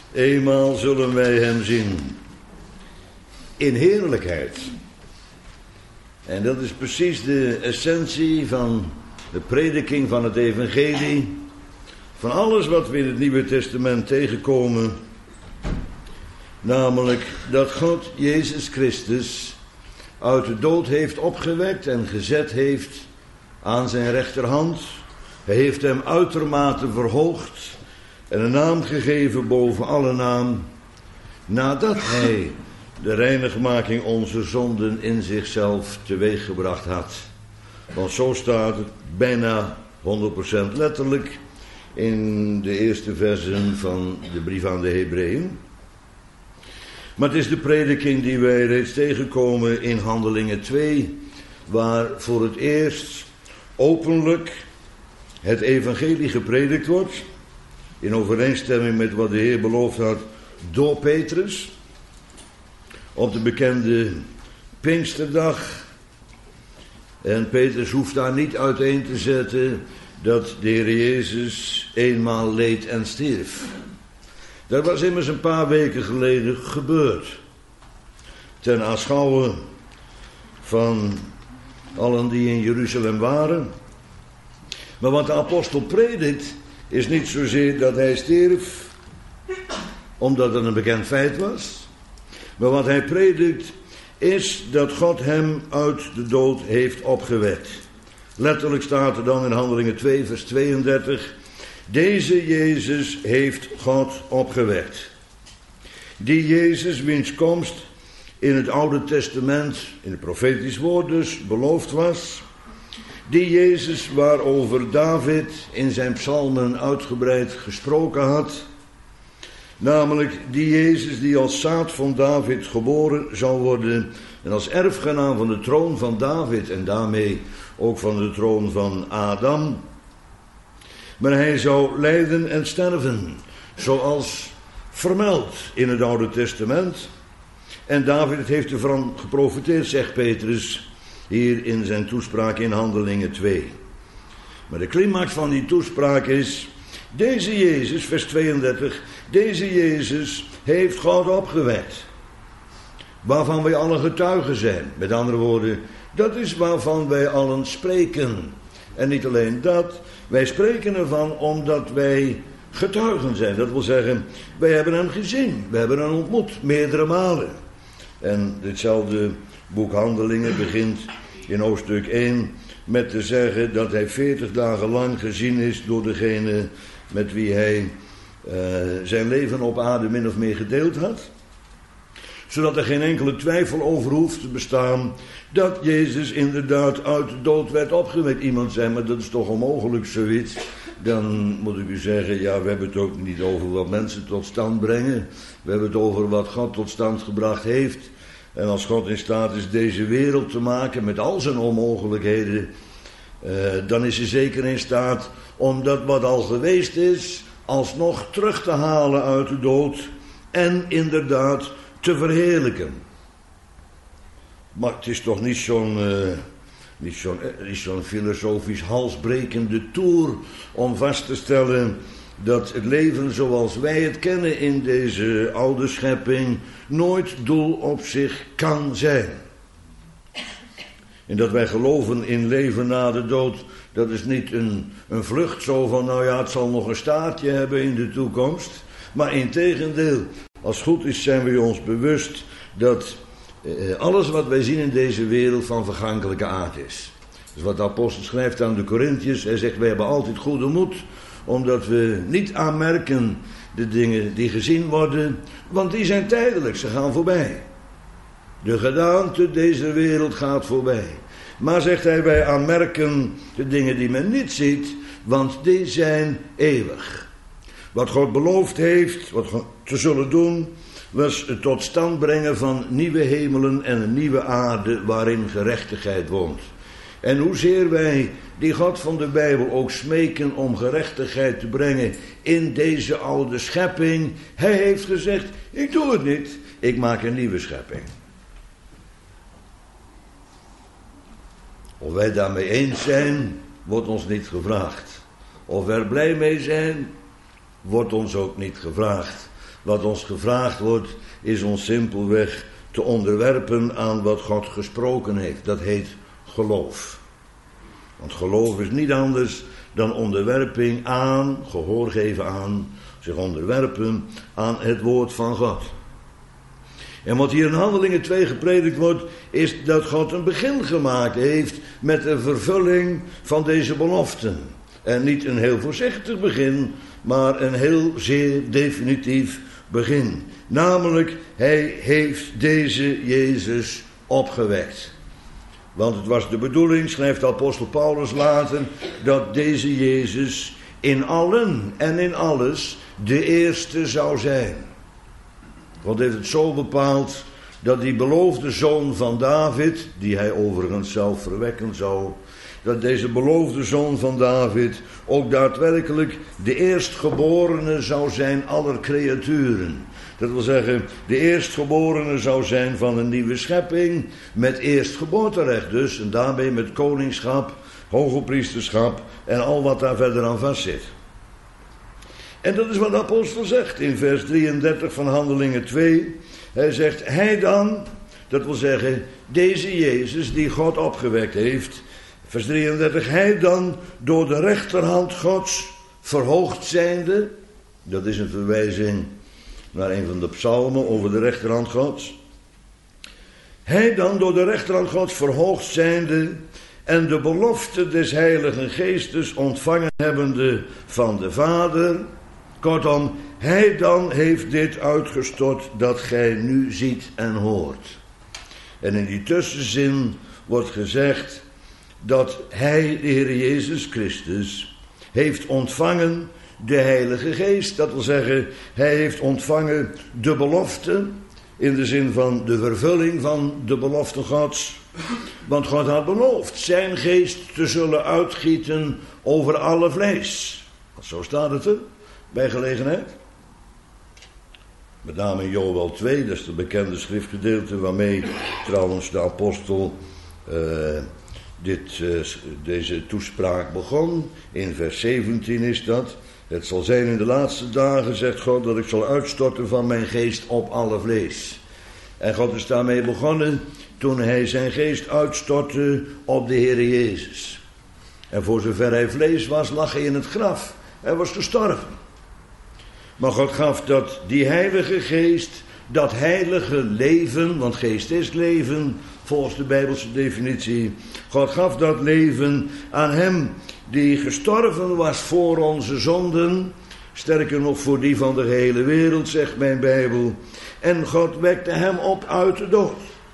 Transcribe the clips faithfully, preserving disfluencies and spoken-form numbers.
Eenmaal zullen wij hem zien in heerlijkheid. En dat is precies de essentie van de prediking van het evangelie. Van alles wat we in het Nieuwe Testament tegenkomen. Namelijk dat God Jezus Christus uit de dood heeft opgewekt en gezet heeft aan zijn rechterhand. Hij heeft hem uitermate verhoogd en een naam gegeven boven alle naam, nadat hij de reinigmaking onze zonden in zichzelf teweeggebracht had. Want zo staat het bijna honderd procent letterlijk in de eerste versen van de brief aan de Hebreeën. Maar het is de prediking die wij reeds tegenkomen in Handelingen twee, waar voor het eerst openlijk het evangelie gepredikt wordt, in overeenstemming met wat de Heer beloofd had door Petrus, op de bekende Pinksterdag. En Petrus hoeft daar niet uiteen te zetten dat de Heer Jezus eenmaal leed en stierf. Dat was immers een paar weken geleden gebeurd. Ten aanschouwe van allen die in Jeruzalem waren. Maar wat de apostel predikt is niet zozeer dat hij stierf, omdat het een bekend feit was. Maar wat hij predikt is dat God hem uit de dood heeft opgewekt. Letterlijk staat er dan in Handelingen twee vers tweeëndertig... Deze Jezus heeft God opgewekt. Die Jezus wiens komst in het Oude Testament, in het profetisch woord dus, beloofd was. Die Jezus waarover David in zijn psalmen uitgebreid gesproken had. Namelijk die Jezus die als zaad van David geboren zou worden en als erfgenaam van de troon van David en daarmee ook van de troon van Adam. Maar hij zou lijden en sterven, zoals vermeld in het Oude Testament. En David heeft ervan geprofiteerd, zegt Petrus, hier in zijn toespraak in Handelingen twee. Maar de climax van die toespraak is, deze Jezus, vers tweeëndertig, deze Jezus heeft God opgewekt. Waarvan wij allen getuigen zijn. Met andere woorden, dat is waarvan wij allen spreken. En niet alleen dat, wij spreken ervan omdat wij getuigen zijn. Dat wil zeggen, wij hebben hem gezien, we hebben hem ontmoet, meerdere malen. En ditzelfde boek Handelingen begint in hoofdstuk één met te zeggen dat hij veertig dagen lang gezien is door degene met wie hij uh, zijn leven op aarde min of meer gedeeld had. Zodat er geen enkele twijfel over hoeft te bestaan dat Jezus inderdaad uit de dood werd opgewekt. Iemand zei, maar dat is toch onmogelijk zoiets. Dan moet ik u zeggen, ja, we hebben het ook niet over wat mensen tot stand brengen. We hebben het over wat God tot stand gebracht heeft. En als God in staat is deze wereld te maken met al zijn onmogelijkheden, uh, dan is hij zeker in staat om dat wat al geweest is alsnog terug te halen uit de dood en inderdaad te verheerlijken. Maar het is toch niet zo'n, uh, niet zo'n, niet zo'n filosofisch halsbrekende toer om vast te stellen dat het leven zoals wij het kennen in deze oude schepping nooit doel op zich kan zijn. En dat wij geloven in leven na de dood, dat is niet een, een vlucht zo van, nou ja, het zal nog een staartje hebben in de toekomst. Maar integendeel, als het goed is zijn we ons bewust dat eh, alles wat wij zien in deze wereld van vergankelijke aard is. Dus wat de apostel schrijft aan de Korinthiërs, hij zegt, wij hebben altijd goede moed, omdat we niet aanmerken de dingen die gezien worden, want die zijn tijdelijk, ze gaan voorbij. De gedaante deze wereld gaat voorbij. Maar zegt hij, wij aanmerken de dingen die men niet ziet, want die zijn eeuwig. Wat God beloofd heeft, wat God te zullen doen, was het tot stand brengen van nieuwe hemelen en een nieuwe aarde waarin gerechtigheid woont. En hoezeer wij die God van de Bijbel ook smeken om gerechtigheid te brengen in deze oude schepping. Hij heeft gezegd, ik doe het niet, ik maak een nieuwe schepping. Of wij daarmee eens zijn, wordt ons niet gevraagd. Of we er blij mee zijn, wordt ons ook niet gevraagd. Wat ons gevraagd wordt, is ons simpelweg te onderwerpen aan wat God gesproken heeft. Dat heet geloof. Want geloof is niet anders dan onderwerping aan, gehoor geven aan, zich onderwerpen aan het woord van God. En wat hier in Handelingen twee gepredikt wordt, is dat God een begin gemaakt heeft met de vervulling van deze beloften. En niet een heel voorzichtig begin, maar een heel zeer definitief begin. Namelijk, hij heeft deze Jezus opgewekt. Want het was de bedoeling, schrijft de apostel Paulus later, dat deze Jezus in allen en in alles de eerste zou zijn. God heeft het zo bepaald dat die beloofde zoon van David, die hij overigens zelf verwekken zou, dat deze beloofde zoon van David ook daadwerkelijk de eerstgeborene zou zijn aller creaturen. Dat wil zeggen, de eerstgeborene zou zijn van een nieuwe schepping, met eerstgeboorterecht dus, en daarmee met koningschap, hogepriesterschap en al wat daar verder aan vastzit. En dat is wat de apostel zegt in vers drieëndertig van Handelingen twee. Hij zegt, hij dan, dat wil zeggen, deze Jezus die God opgewekt heeft, vers drieëndertig, hij dan door de rechterhand Gods verhoogd zijnde, dat is een verwijzing naar een van de psalmen over de rechterhand Gods. Hij dan door de rechterhand Gods verhoogd zijnde en de belofte des Heiligen Geestes ontvangen hebbende van de Vader. Kortom, hij dan heeft dit uitgestort dat gij nu ziet en hoort. En in die tussenzin wordt gezegd dat hij, de Heer Jezus Christus, heeft ontvangen de Heilige Geest. Dat wil zeggen, hij heeft ontvangen de belofte, in de zin van de vervulling van de belofte Gods. Want God had beloofd zijn geest te zullen uitgieten over alle vlees. Zo staat het er, bij gelegenheid. Met name in Joël twee, dat is het bekende schriftgedeelte waarmee trouwens de apostel uh, dit, uh, deze toespraak begon. In vers zeventien is dat. Het zal zijn in de laatste dagen, zegt God, dat ik zal uitstorten van mijn geest op alle vlees. En God is daarmee begonnen toen hij zijn geest uitstortte op de Heer Jezus. En voor zover hij vlees was, lag hij in het graf. Hij was gestorven. Maar God gaf dat die heilige geest, dat heilige leven, want geest is leven, volgens de Bijbelse definitie. God gaf dat leven aan hem die gestorven was voor onze zonden. Sterker nog voor die van de hele wereld, zegt mijn Bijbel. En God wekte hem op uit de dood.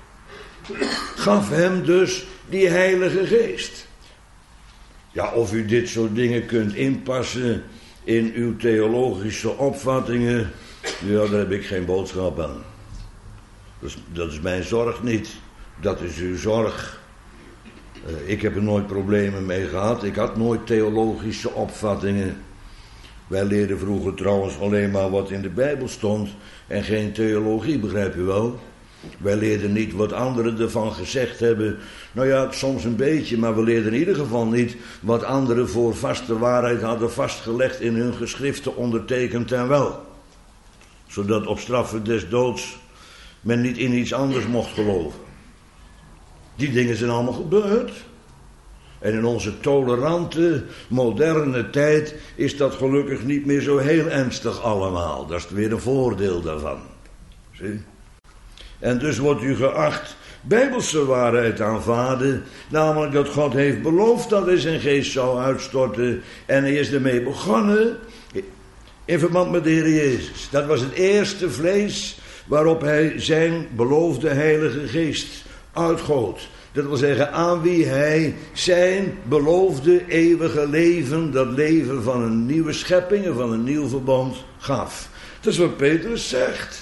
Gaf hem dus die heilige geest. Ja, of u dit soort dingen kunt inpassen in uw theologische opvattingen, ja, daar heb ik geen boodschap aan. Dus dat is mijn zorg niet. Dat is uw zorg. Uh, ik heb er nooit problemen mee gehad. Ik had nooit theologische opvattingen. Wij leerden vroeger trouwens alleen maar wat in de Bijbel stond en geen theologie, begrijp u wel? Wij leerden niet wat anderen ervan gezegd hebben. Nou ja, soms een beetje, maar we leerden in ieder geval niet wat anderen voor vaste waarheid hadden vastgelegd in hun geschriften ondertekend en wel. Zodat op straffe des doods men niet in iets anders mocht geloven. Die dingen zijn allemaal gebeurd. En in onze tolerante, moderne tijd is dat gelukkig niet meer zo heel ernstig allemaal. Dat is weer een voordeel daarvan. Zie? En dus wordt u geacht Bijbelse waarheid aanvaarden, namelijk dat God heeft beloofd dat hij zijn geest zou uitstorten. En hij is ermee begonnen in verband met de Heer Jezus. Dat was het eerste vlees waarop hij zijn beloofde heilige geest uitgoot. Dat wil zeggen, aan wie hij zijn beloofde eeuwige leven, dat leven van een nieuwe schepping en van een nieuw verbond, gaf. Dat is wat Petrus zegt.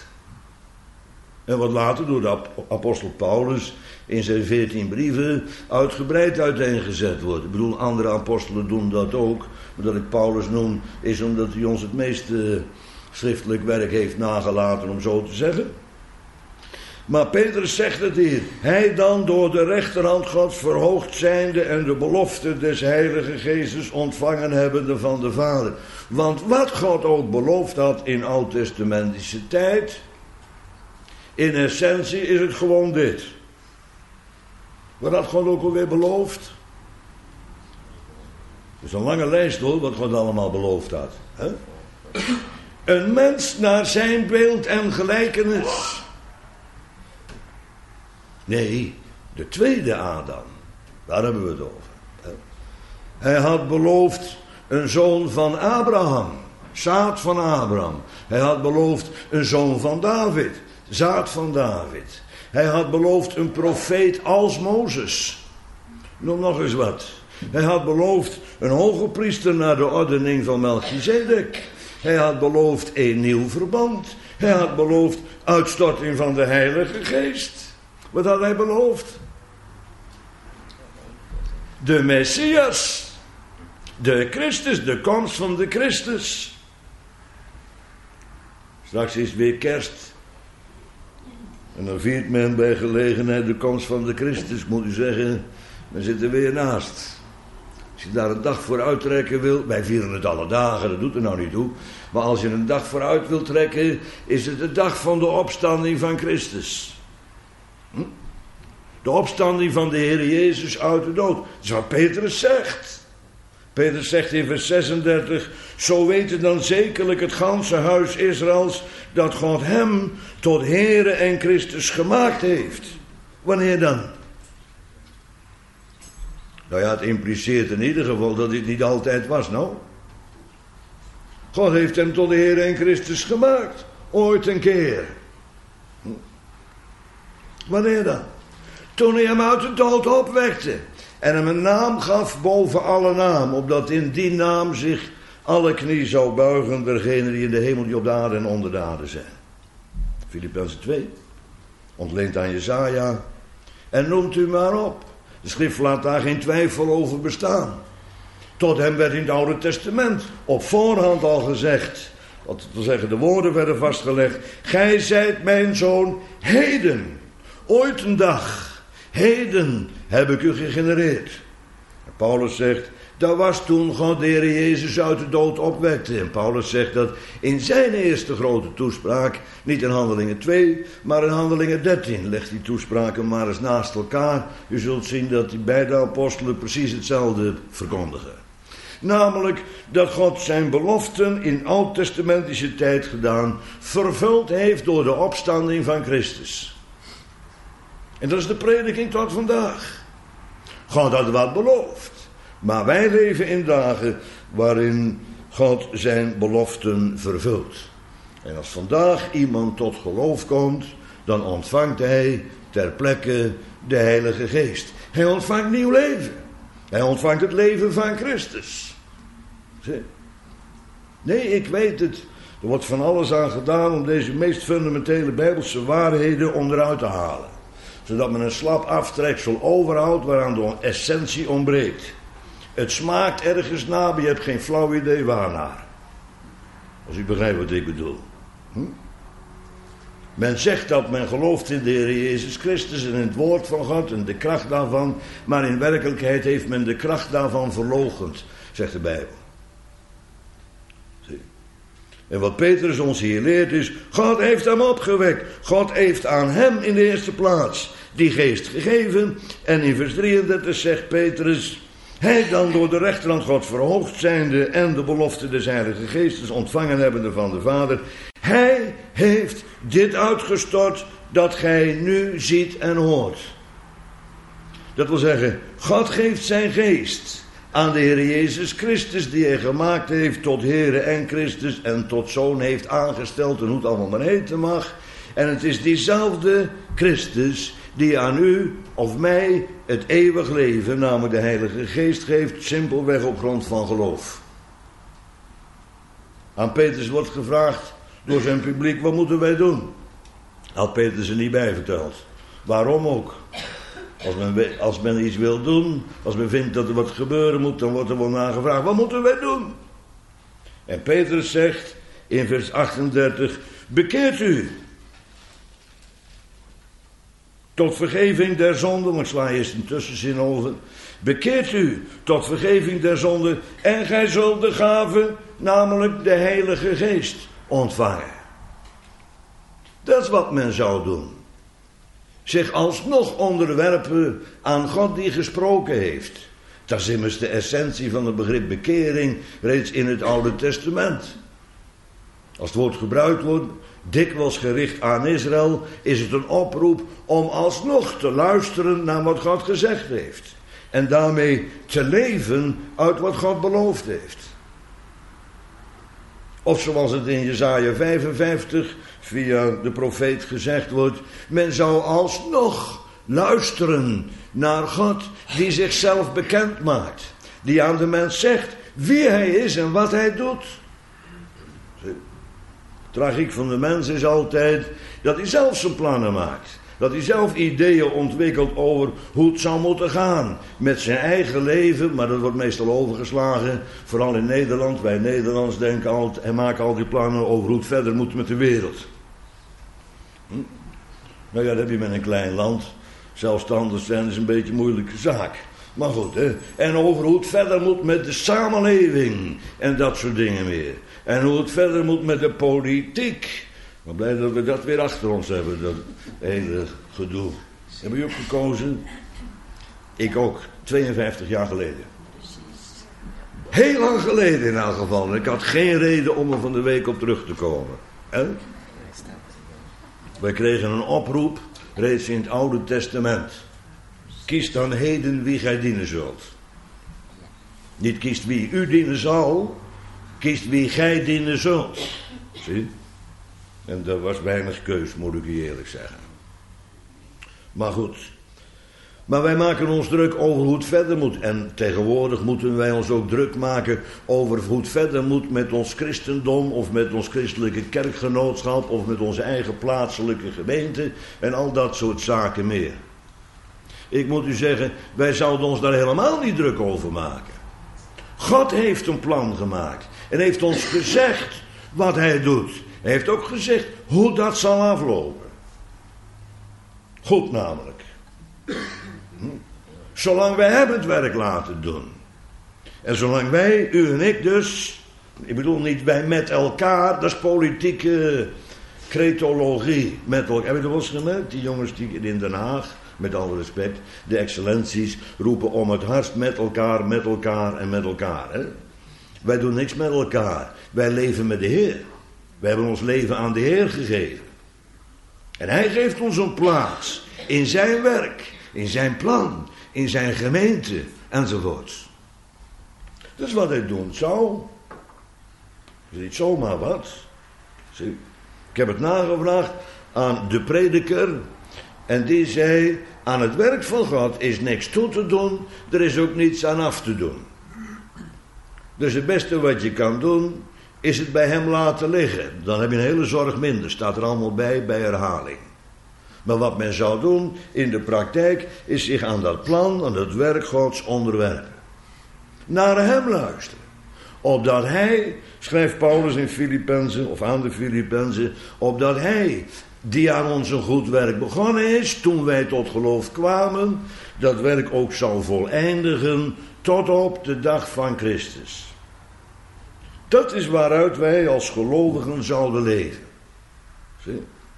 En wat later door de apostel Paulus in zijn veertien brieven uitgebreid uiteengezet wordt. Ik bedoel, andere apostelen doen dat ook. Maar dat ik Paulus noem, is omdat hij ons het meeste schriftelijk werk heeft nagelaten, om zo te zeggen. Maar Petrus zegt het hier. Hij dan door de rechterhand Gods verhoogd zijnde en de belofte des Heilige Geestes ontvangen hebbende van de Vader. Want wat God ook beloofd had in oud-testamentische tijd, in essentie is het gewoon dit. Wat had God ook alweer beloofd? Het is een lange lijst hoor, wat God allemaal beloofd had. Hè? Een mens naar zijn beeld en gelijkenis. Nee, de tweede Adam. Daar hebben we het over. Hij had beloofd een zoon van Abraham. Zaad van Abraham. Hij had beloofd een zoon van David. Zaad van David. Hij had beloofd een profeet als Mozes. Noem nog eens wat. Hij had beloofd een hoge priester naar de ordening van Melchizedek. Hij had beloofd een nieuw verband. Hij had beloofd uitstorting van de Heilige Geest. Wat had hij beloofd? De Messias. De Christus, de komst van de Christus. Straks is weer kerst. En dan viert men bij gelegenheid de komst van de Christus. Moet u zeggen, men zit er weer naast. Als je daar een dag voor uittrekken wil, wij vieren het alle dagen, dat doet er nou niet toe. Maar als je een dag vooruit wilt trekken, is het de dag van de opstanding van Christus. Hm? De opstanding van de Heer Jezus uit de dood. Dat is wat Petrus zegt. Petrus zegt in vers zesendertig, zo weten dan zekerlijk het ganse huis Israëls dat God hem tot Heere en Christus gemaakt heeft. Wanneer dan? Nou ja, het impliceert in ieder geval dat dit niet altijd was, nou. God heeft hem tot de Heer en Christus gemaakt. Ooit een keer. Wanneer dan? Toen hij hem uit de dood opwekte. En hem een naam gaf boven alle naam. Opdat in die naam zich alle knie zou buigen. Dergenen die in de hemel, die op de aarde en onder de aarde zijn. Filippenzen twee. Ontleend aan Jesaja. En noemt u maar op. De schrift laat daar geen twijfel over bestaan. Tot hem werd in het Oude Testament op voorhand al gezegd. Dat wil zeggen, de woorden werden vastgelegd. Gij zijt mijn zoon heden. Ooit een dag. Heden heb ik u gegenereerd. En Paulus zegt, dat was toen God de Heer Jezus uit de dood opwekte. En Paulus zegt dat in zijn eerste grote toespraak, niet in Handelingen twee, maar in Handelingen dertien. Legt die toespraken maar eens naast elkaar. U zult zien dat die beide apostelen precies hetzelfde verkondigen. Namelijk dat God zijn beloften in oud-testamentische tijd gedaan, vervuld heeft door de opstanding van Christus. En dat is de prediking tot vandaag. God had wat beloofd. Maar wij leven in dagen waarin God zijn beloften vervult. En als vandaag iemand tot geloof komt, dan ontvangt hij ter plekke de Heilige Geest. Hij ontvangt nieuw leven. Hij ontvangt het leven van Christus. Zie? Nee, ik weet het. Er wordt van alles aan gedaan om deze meest fundamentele Bijbelse waarheden onderuit te halen. Zodat men een slap aftreksel overhoudt waaraan de essentie ontbreekt. Het smaakt ergens na, maar je hebt geen flauw idee waarnaar. Als u begrijpt wat ik bedoel. Hm? Men zegt dat men gelooft in de Heer Jezus Christus en in het woord van God en de kracht daarvan. Maar in werkelijkheid heeft men de kracht daarvan verloochend, zegt de Bijbel. Zie. En wat Petrus ons hier leert is, God heeft hem opgewekt. God heeft aan hem in de eerste plaats die geest gegeven. En in vers drieëndertig zegt Petrus, hij dan door de rechterhand God verhoogd zijnde en de belofte des Heilige Geestes ontvangen hebbende van de Vader. Hij heeft dit uitgestort dat gij nu ziet en hoort. Dat wil zeggen, God geeft zijn geest aan de Heer Jezus Christus, die hij gemaakt heeft tot Heere en Christus en tot Zoon heeft aangesteld en hoe het allemaal maar heten mag. En het is diezelfde Christus die aan u of mij het eeuwig leven, namelijk de Heilige Geest, geeft, simpelweg op grond van geloof. Aan Petrus wordt gevraagd door zijn publiek, wat moeten wij doen? Had Petrus er niet bij verteld. Waarom ook? Als men, als men iets wil doen, als men vindt dat er wat gebeuren moet, dan wordt er wel naar gevraagd, wat moeten wij doen? En Petrus zegt in vers achtendertig, bekeert u. tot vergeving der zonden. Ik sla eerst een tussenzin over. Bekeert u tot vergeving der zonden en gij zult de gave, namelijk de Heilige Geest, ontvangen. Dat is wat men zou doen. Zich alsnog onderwerpen aan God die gesproken heeft. Dat is immers de essentie van het begrip bekering reeds in het Oude Testament. Als het woord gebruikt wordt, dikwijls gericht aan Israël, is het een oproep om alsnog te luisteren naar wat God gezegd heeft. En daarmee te leven uit wat God beloofd heeft. Of zoals het in Jesaja vijfenvijftig via de profeet gezegd wordt, men zou alsnog luisteren naar God die zichzelf bekend maakt. Die aan de mens zegt wie hij is en wat hij doet. De tragiek van de mens is altijd dat hij zelf zijn plannen maakt. Dat hij zelf ideeën ontwikkelt over hoe het zou moeten gaan met zijn eigen leven. Maar dat wordt meestal overgeslagen, vooral in Nederland. Wij Nederlands denken altijd en maken al die plannen over hoe het verder moet met de wereld. Hm? Nou ja, dat heb je met een klein land. Zelfstandig zijn is een beetje een moeilijke zaak. Maar goed, hè. En over hoe het verder moet met de samenleving en dat soort dingen meer. En hoe het verder moet met de politiek. Ik ben blij dat we dat weer achter ons hebben, dat hele gedoe. Hebben jullie ook gekozen? Ik ook, tweeënvijftig jaar geleden. Heel lang geleden in elk geval. En ik had geen reden om er van de week op terug te komen. Hè? Wij kregen een oproep, reeds in het Oude Testament. Kies dan heden wie gij dienen zult. Niet kiest wie u dienen zal, kiest wie gij dienen zult. Zie? En er was weinig keus, moet ik je eerlijk zeggen. Maar goed. Maar wij maken ons druk over hoe het verder moet. En tegenwoordig moeten wij ons ook druk maken over hoe het verder moet met ons christendom, of met ons christelijke kerkgenootschap, of met onze eigen plaatselijke gemeente en al dat soort zaken meer. Ik moet u zeggen, wij zouden ons daar helemaal niet druk over maken. God heeft een plan gemaakt en heeft ons gezegd wat hij doet. Hij heeft ook gezegd hoe dat zal aflopen. Goed namelijk. Hm? Zolang wij hem het werk laten doen. En zolang wij, u en ik dus, ik bedoel niet wij met elkaar, dat is politieke cretologie met elkaar. Heb je dat wel eens gemerkt? Die jongens die in Den Haag, met alle respect, de excellenties roepen om het hardst met elkaar, met elkaar en met elkaar. Hè? Wij doen niks met elkaar. Wij leven met de Heer. We hebben ons leven aan de Heer gegeven. En hij geeft ons een plaats in zijn werk, in zijn plan, in zijn gemeente enzovoort. Dat is wat hij doen zou. Dat is niet zomaar wat. Zie, ik heb het nagevraagd aan de prediker en die zei, aan het werk van God is niks toe te doen, er is ook niets aan af te doen. Dus het beste wat je kan doen, is het bij hem laten liggen. Dan heb je een hele zorg minder. Staat er allemaal bij, bij herhaling. Maar wat men zou doen in de praktijk, is zich aan dat plan, aan het werk Gods onderwerpen. Naar hem luisteren. Opdat hij, schrijft Paulus in Filippenzen, of aan de Filippenzen, opdat hij, die aan ons een goed werk begonnen is, toen wij tot geloof kwamen, dat werk ook zal voleindigen tot op de dag van Christus. Dat is waaruit wij als gelovigen zouden leven. Zie?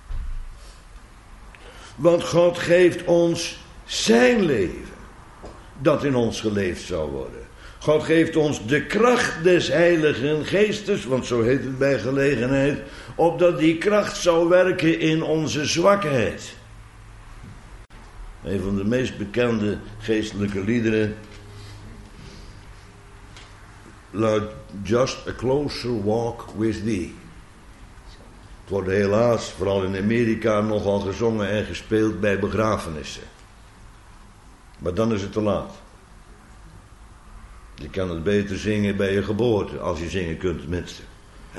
Want God geeft ons zijn leven, dat in ons geleefd zou worden. God geeft ons de kracht des Heiligen Geestes, want zo heet het bij gelegenheid, opdat die kracht zou werken in onze zwakheid. Een van de meest bekende geestelijke liederen luidt Just a closer walk with thee. Het wordt helaas, vooral in Amerika, nogal gezongen en gespeeld bij begrafenissen. Maar dan is het te laat. Je kan het beter zingen bij je geboorte, als je zingen kunt tenminste. He?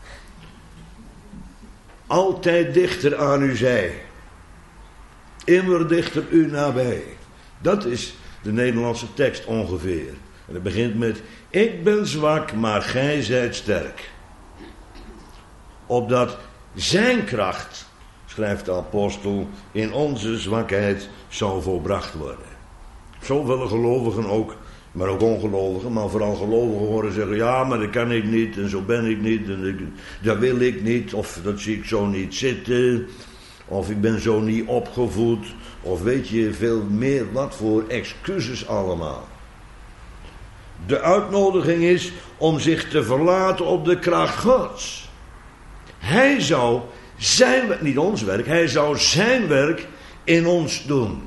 Altijd dichter aan u zij. Immer dichter u nabij. Dat is de Nederlandse tekst ongeveer. En het begint met, ik ben zwak, maar gij zijt sterk. Opdat zijn kracht, schrijft de apostel, in onze zwakheid zou volbracht worden. Zoveel gelovigen ook, maar ook ongelovigen, maar vooral gelovigen horen zeggen, ja, maar dat kan ik niet en zo ben ik niet en ik, dat wil ik niet, of dat zie ik zo niet zitten, of ik ben zo niet opgevoed, of weet je veel meer wat voor excuses allemaal. De uitnodiging is om zich te verlaten op de kracht Gods. Hij zou zijn werk, niet ons werk, hij zou zijn werk in ons doen.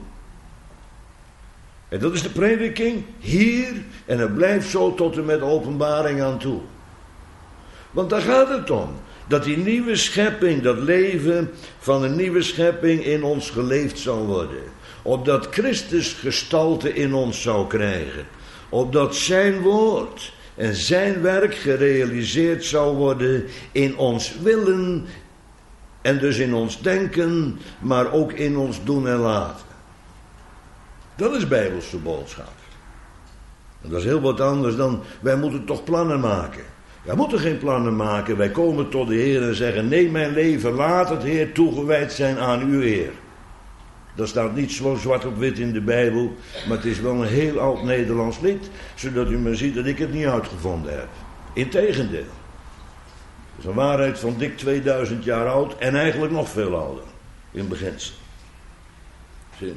En dat is de prediking hier en het blijft zo tot en met openbaring aan toe. Want daar gaat het om. Dat die nieuwe schepping, dat leven van een nieuwe schepping in ons geleefd zal worden. Opdat Christus gestalte in ons zou krijgen. Opdat zijn woord en zijn werk gerealiseerd zou worden in ons willen en dus in ons denken, maar ook in ons doen en laten. Dat is Bijbelse boodschap. En dat is heel wat anders dan, wij moeten toch plannen maken. Wij moeten geen plannen maken, wij komen tot de Heer en zeggen, nee mijn leven, laat het Heer toegewijd zijn aan uw Heer. Dat staat niet zo zwart op wit in de Bijbel, maar het is wel een heel oud Nederlands lied, zodat u maar ziet dat ik het niet uitgevonden heb. Integendeel. Het is een waarheid van dik tweeduizend jaar oud en eigenlijk nog veel ouder, in beginsel. Zie.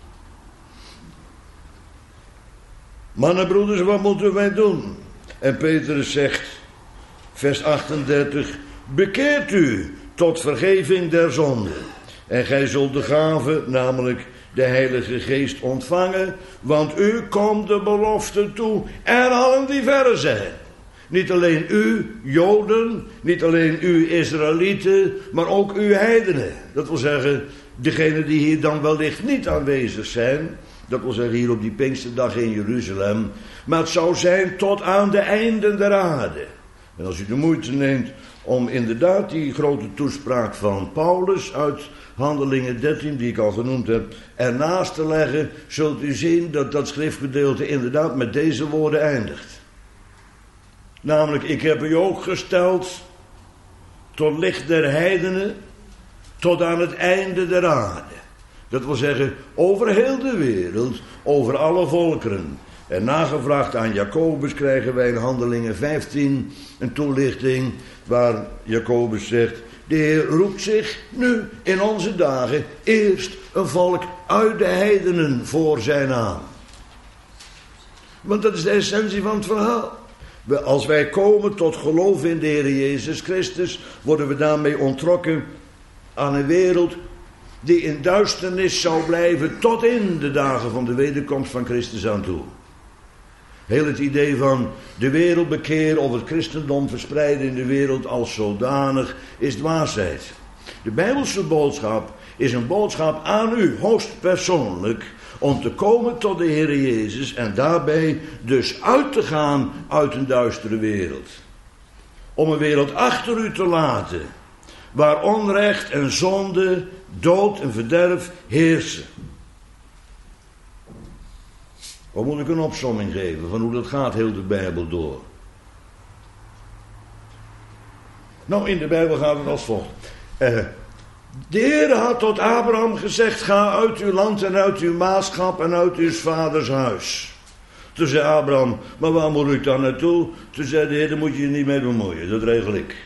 Mannen, broeders, wat moeten wij doen? En Petrus zegt, vers achtendertig, bekeert u tot vergeving der zonden. En gij zult de gave, namelijk de Heilige Geest, ontvangen, want u komt de belofte toe en allen die verre zijn. Niet alleen u, Joden, niet alleen u, Israëlieten, maar ook u heidenen. Dat wil zeggen, degenen die hier dan wellicht niet aanwezig zijn, dat wil zeggen hier op die Pinksterdag in Jeruzalem, maar het zou zijn tot aan de einden der aarde. En als u de moeite neemt om inderdaad die grote toespraak van Paulus uit Handelingen dertien, die ik al genoemd heb, ernaast te leggen, zult u zien dat dat schriftgedeelte inderdaad met deze woorden eindigt. Namelijk, ik heb u ook gesteld tot licht der heidenen, tot aan het einde der aarde. Dat wil zeggen, over heel de wereld, over alle volkeren. En nagevraagd aan Jacobus krijgen wij in Handelingen vijftien een toelichting waar Jacobus zegt, de Heer roept zich nu in onze dagen eerst een volk uit de heidenen voor zijn naam. Want dat is de essentie van het verhaal. Als wij komen tot geloof in de Heer Jezus Christus, worden we daarmee onttrokken aan een wereld die in duisternis zou blijven tot in de dagen van de wederkomst van Christus aan toe. Heel het idee van de wereld bekeren of het christendom verspreiden in de wereld als zodanig is dwaasheid. De Bijbelse boodschap is een boodschap aan u, hoogstpersoonlijk, om te komen tot de Heer Jezus en daarbij dus uit te gaan uit een duistere wereld. Om een wereld achter u te laten, waar onrecht en zonde, dood en verderf heersen. Wat moet ik een opsomming geven van hoe dat gaat heel de Bijbel door? Nou, in de Bijbel gaat het als volgt. Uh, de Heer had tot Abraham gezegd, ga uit uw land en uit uw maatschap en uit uw vaders huis. Toen zei Abraham, maar waar moet ik dan naartoe? Toen zei de Heer, daar moet je je niet mee bemoeien, dat regel ik.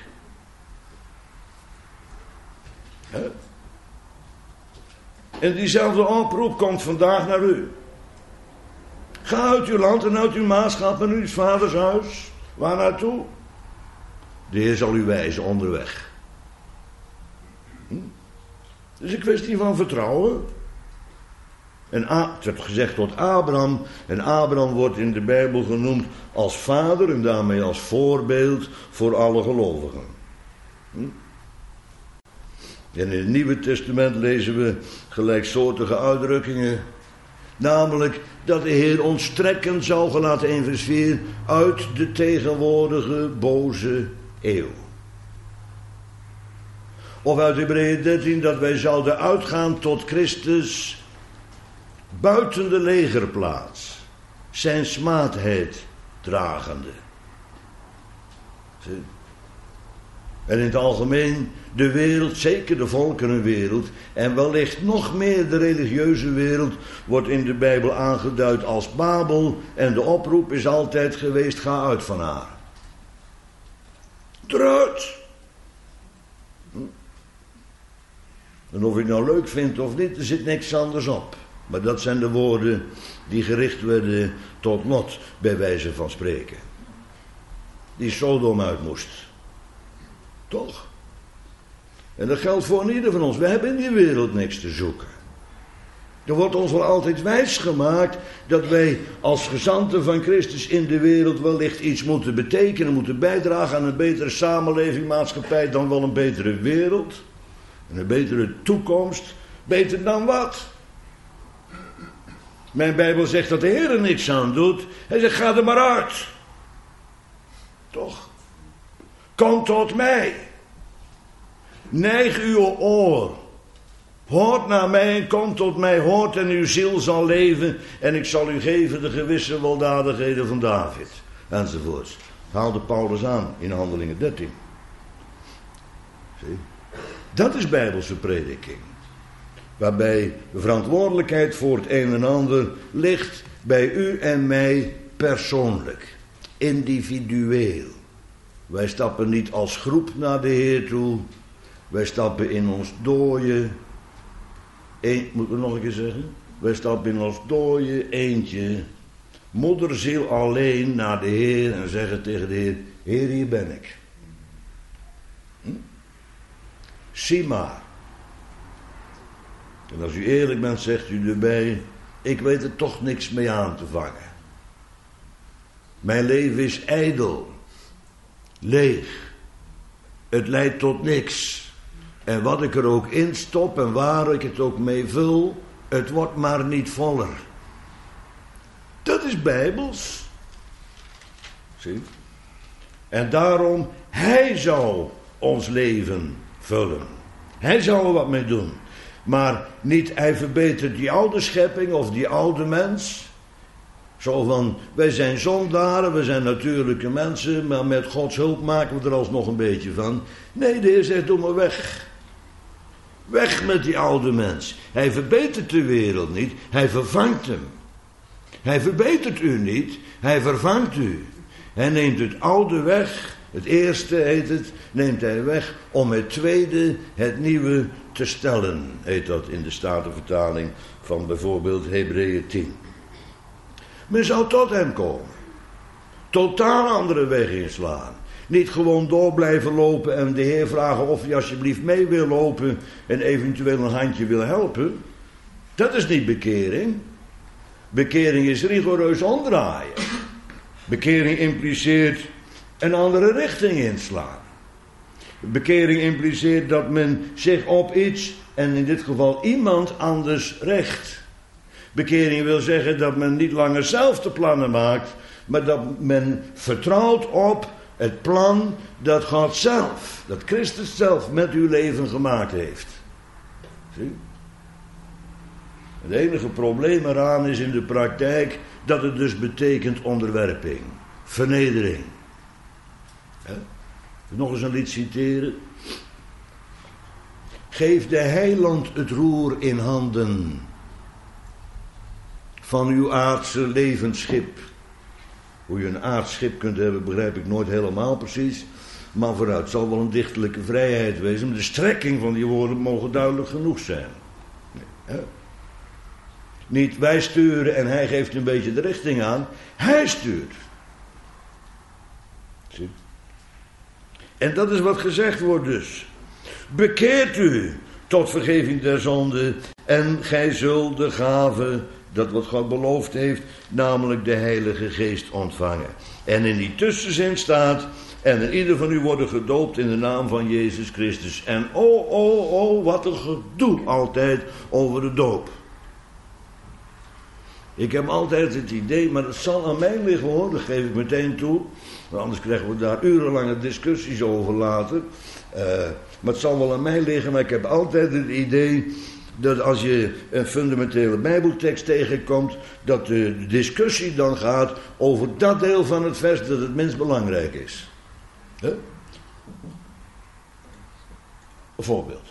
Huh? En diezelfde oproep komt vandaag naar u. Ga uit uw land en uit uw maatschap en uw vaders huis. Waar naartoe? De Heer zal u wijzen onderweg. Hm? Het is een kwestie van vertrouwen. En A, het wordt gezegd tot Abraham. En Abraham wordt in de Bijbel genoemd als vader en daarmee als voorbeeld voor alle gelovigen. Hm? En in het Nieuwe Testament lezen we gelijksoortige uitdrukkingen. Namelijk dat de Heer ons trekken zal, gelaten één vers vier, uit de tegenwoordige boze eeuw. Of uit Hebreeën dertien dat wij zouden uitgaan tot Christus buiten de legerplaats, zijn smaadheid dragende. En in het algemeen de wereld, zeker de volkerenwereld, en wellicht nog meer de religieuze wereld, wordt in de Bijbel aangeduid als Babel. En de oproep is altijd geweest, ga uit van haar. Eruit! En of je het nou leuk vindt of niet, er zit niks anders op. Maar dat zijn de woorden die gericht werden tot Lot, bij wijze van spreken. Die Sodom uit moest. Toch? En dat geldt voor ieder van ons. We hebben in die wereld niks te zoeken. Er wordt ons wel altijd wijsgemaakt dat wij als gezanten van Christus in de wereld wellicht iets moeten betekenen, moeten bijdragen aan een betere samenleving, maatschappij, dan wel een betere wereld. En een betere toekomst. Beter dan wat? Mijn Bijbel zegt dat de Heer er niks aan doet. Hij zegt, ga er maar uit. Toch? Kom tot mij. Neig uw oor. Hoort naar mij en kom tot mij. Hoort en uw ziel zal leven. En ik zal u geven de gewisse weldadigheden van David. Enzovoorts. Haalde Paulus aan in Handelingen dertien. Zie? Dat is Bijbelse prediking. Waarbij de verantwoordelijkheid voor het een en ander ligt bij u en mij persoonlijk. Individueel. Wij stappen niet als groep naar de Heer toe. Wij stappen in ons dooie. Een, moeten we nog een keer zeggen? Wij stappen in ons dooie eentje. Moederziel alleen naar de Heer en zeggen tegen de Heer: Heer, hier ben ik. Hm? Zie maar. En als u eerlijk bent, zegt u erbij: ik weet er toch niks mee aan te vangen. Mijn leven is ijdel. Leeg. Het leidt tot niks. En wat ik er ook in stop en waar ik het ook mee vul, het wordt maar niet voller. Dat is Bijbels. Zie? En daarom, hij zou ons leven vullen. Hij zou er wat mee doen. Maar niet hij verbetert die oude schepping of die oude mens. Zo van, wij zijn zondaren, we zijn natuurlijke mensen, maar met Gods hulp maken we er alsnog een beetje van. Nee, de Heer zegt, doe maar weg. Weg met die oude mens. Hij verbetert de wereld niet, hij vervangt hem. Hij verbetert u niet, hij vervangt u. Hij neemt het oude weg, het eerste heet het, neemt hij weg om het tweede, het nieuwe te stellen. Heet dat in de Statenvertaling van bijvoorbeeld Hebreeën tien. Men zou tot hem komen. Totaal andere weg inslaan. Niet gewoon door blijven lopen en de Heer vragen of hij alsjeblieft mee wil lopen en eventueel een handje wil helpen. Dat is niet bekering. Bekering is rigoureus omdraaien. Bekering impliceert een andere richting inslaan. Bekering impliceert dat men zich op iets, en in dit geval iemand anders, richt. Bekering wil zeggen dat men niet langer zelf de plannen maakt, maar dat men vertrouwt op het plan dat God zelf, dat Christus zelf met uw leven gemaakt heeft. Zie? Het enige probleem eraan is in de praktijk dat het dus betekent onderwerping, vernedering. He? Nog eens een lied citeren. Geef de heiland het roer in handen van uw aardse levensschip. Hoe je een aards schip kunt hebben, begrijp ik nooit helemaal precies. Maar vooruit, het zal wel een dichterlijke vrijheid wezen. Maar de strekking van die woorden mogen duidelijk genoeg zijn. Nee, hè? Niet wij sturen en hij geeft een beetje de richting aan. Hij stuurt. Zie? En dat is wat gezegd wordt dus. Bekeert u tot vergeving der zonde en gij zult de gave, dat wat God beloofd heeft, namelijk de Heilige Geest ontvangen. En in die tussenzin staat, en in ieder van u worden gedoopt in de naam van Jezus Christus. En oh, oh, oh, wat een gedoe altijd over de doop. Ik heb altijd het idee, maar het zal aan mij liggen hoor, dat geef ik meteen toe. Want anders krijgen we daar urenlange discussies over later. Uh, maar het zal wel aan mij liggen, maar ik heb altijd het idee dat als je een fundamentele Bijbeltekst tegenkomt, dat de discussie dan gaat over dat deel van het vers dat het minst belangrijk is. Huh? Een voorbeeld.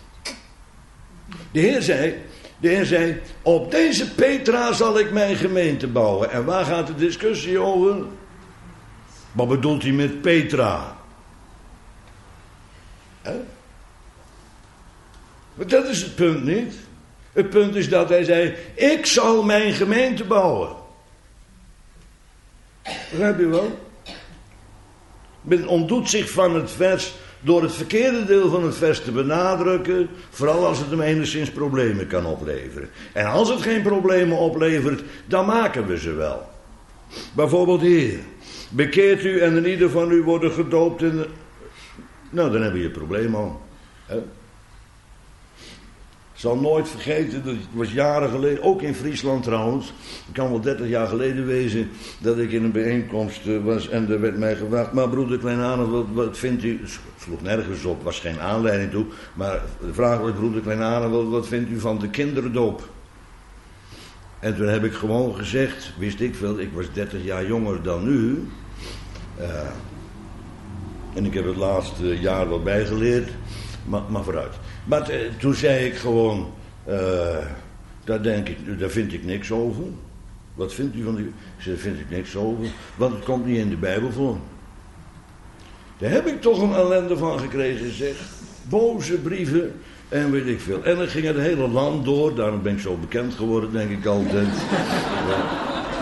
De Heer zei, de Heer zei, op deze Petra zal ik mijn gemeente bouwen. En waar gaat de discussie over? Wat bedoelt hij met Petra? He? Maar dat is het punt niet. Het punt is dat hij zei, ik zal mijn gemeente bouwen. Begrijp je wel? Men ontdoet zich van het vers door het verkeerde deel van het vers te benadrukken, vooral als het hem enigszins problemen kan opleveren. En als het geen problemen oplevert, dan maken we ze wel. Bijvoorbeeld hier, bekeert u en in ieder van u worden gedoopt in de... Nou, dan hebben we je probleem al. He? Ik zal nooit vergeten, dat was jaren geleden, ook in Friesland trouwens, het kan wel dertig jaar geleden wezen, dat ik in een bijeenkomst was en er werd mij gevraagd, maar broeder Kleinane, wat, wat vindt u, het sloeg nergens op, was geen aanleiding toe, maar de vraag was, broeder Kleinane, wat, wat vindt u van de kinderdoop? En toen heb ik gewoon gezegd, wist ik veel, ik was dertig jaar jonger dan nu, uh, en ik heb het laatste jaar wat bijgeleerd, maar, maar vooruit. Maar uh, toen zei ik gewoon, uh, daar, denk ik, daar vind ik niks over. Wat vindt u van die... Ik zei, daar vind ik niks over, want het komt niet in de Bijbel voor. Daar heb ik toch een ellende van gekregen, zeg. Boze brieven en weet ik veel. En dan ging het hele land door, daarom ben ik zo bekend geworden, denk ik altijd. Ja.